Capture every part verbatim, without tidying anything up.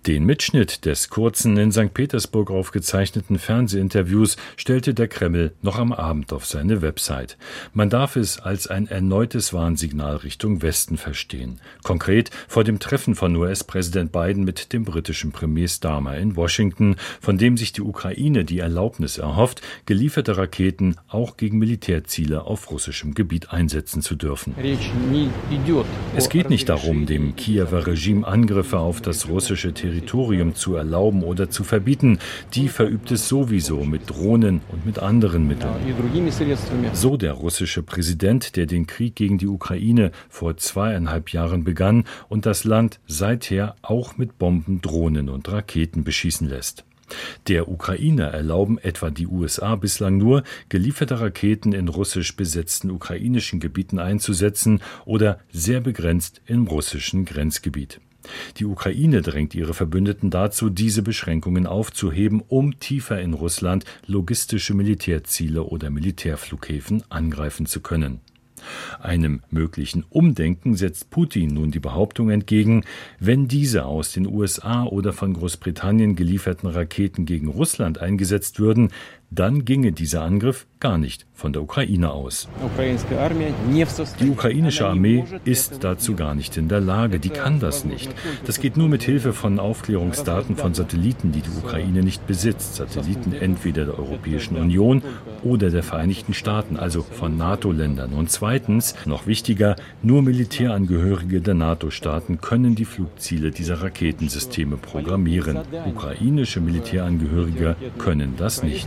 Den Mitschnitt des kurzen, in Sankt Petersburg aufgezeichneten Fernsehinterviews stellte der Kreml noch am Abend auf seine Website. Man darf es als ein erneutes Warnsignal Richtung Westen verstehen. Konkret vor dem Treffen von U S-Präsident Biden mit dem britischen Premier Starmer in Washington, von dem sich die Ukraine die Erlaubnis erhofft, gelieferte Raketen auch gegen Militärziele auf russischem Gebiet einsetzen zu dürfen. Es geht nicht darum, dem Kiewer Regime Angriffe auf das russische Territorium Territorium zu erlauben oder zu verbieten. Die verübt es sowieso mit Drohnen und mit anderen Mitteln. So der russische Präsident, der den Krieg gegen die Ukraine vor zweieinhalb Jahren begann und das Land seither auch mit Bomben, Drohnen und Raketen beschießen lässt. Der Ukraine erlauben etwa die U S A bislang nur, gelieferte Raketen in russisch besetzten ukrainischen Gebieten einzusetzen oder sehr begrenzt im russischen Grenzgebiet. Die Ukraine drängt ihre Verbündeten dazu, diese Beschränkungen aufzuheben, um tiefer in Russland logistische Militärziele oder Militärflughäfen angreifen zu können. Einem möglichen Umdenken setzt Putin nun die Behauptung entgegen, wenn diese aus den U S A oder von Großbritannien gelieferten Raketen gegen Russland eingesetzt würden, dann ginge dieser Angriff gar nicht von der Ukraine aus. Die ukrainische Armee ist dazu gar nicht in der Lage, die kann das nicht. Das geht nur mit Hilfe von Aufklärungsdaten von Satelliten, die die Ukraine nicht besitzt. Satelliten entweder der Europäischen Union oder der Vereinigten Staaten, also von NATO-Ländern. Und zweitens, noch wichtiger, nur Militärangehörige der NATO-Staaten können die Flugziele dieser Raketensysteme programmieren. Ukrainische Militärangehörige können das nicht.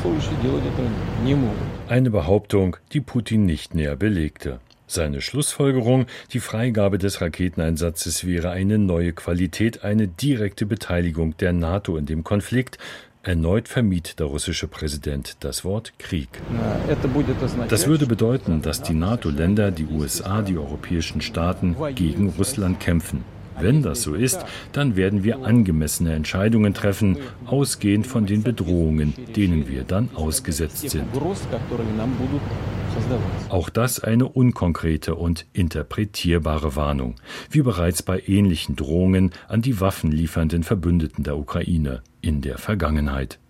Eine Behauptung, die Putin nicht näher belegte. Seine Schlussfolgerung, die Freigabe des Raketeneinsatzes wäre eine neue Qualität, eine direkte Beteiligung der NATO in dem Konflikt. Erneut vermied der russische Präsident das Wort Krieg. Das würde bedeuten, dass die NATO-Länder, die U S A, die europäischen Staaten gegen Russland kämpfen. Wenn das so ist, dann werden wir angemessene Entscheidungen treffen, ausgehend von den Bedrohungen, denen wir dann ausgesetzt sind. Auch das eine unkonkrete und interpretierbare Warnung, wie bereits bei ähnlichen Drohungen an die waffenliefernden Verbündeten der Ukraine in der Vergangenheit.